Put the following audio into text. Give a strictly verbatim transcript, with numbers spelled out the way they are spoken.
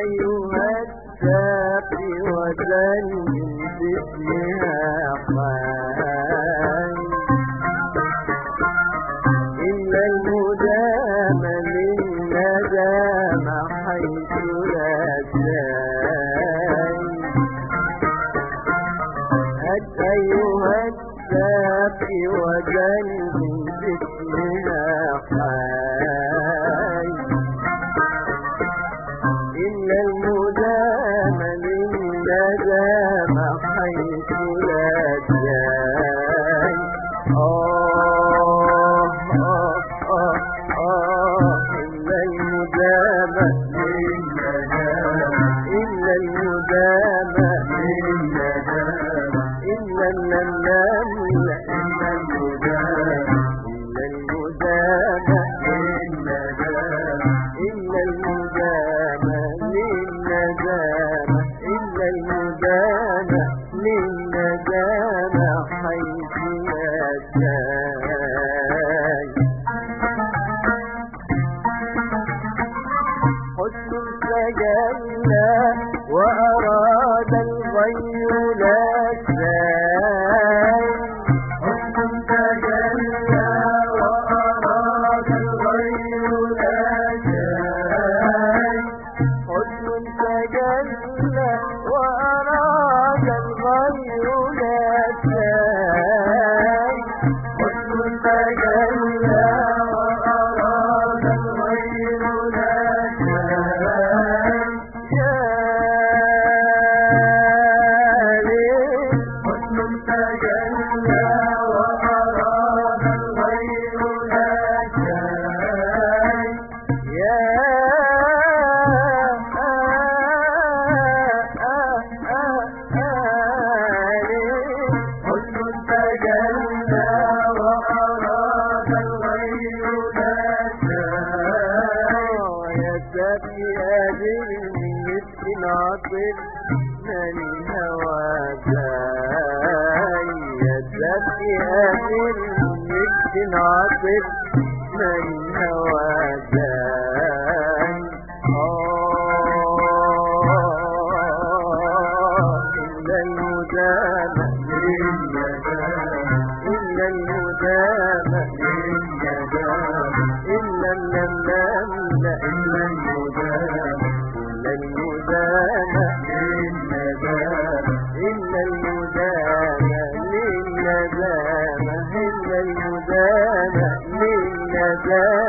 أيها الساقي وسلم باسمها حي إن المدام للندام حيث لا شيء أيها الساقي وسلم باسمها حي إن المدام للندام حيث لا شيء آه آه آه آه إن المدام للندام إن المدام للندام إن الندام إن المدام إن المدام للندام إن المدام للندام إن المدام للندام حيث لا شيء حسن تجلى وأراد الغير لا شيء حسن تجلى وأراد الغير لا شيء حسن تجلى وأراد الغير لا شيء حسن تجلى وأراد الغير لا شيء يا ليل حسن تجلى وأراد الغير لا شيء يا عاطف من الهوى زاي يدك أمير يمكن عاطف من الهوى زاي إلا المدام إلا المدام إلا النمام إلا المدام المدام للندام إن المدام للندام إن المدام للندام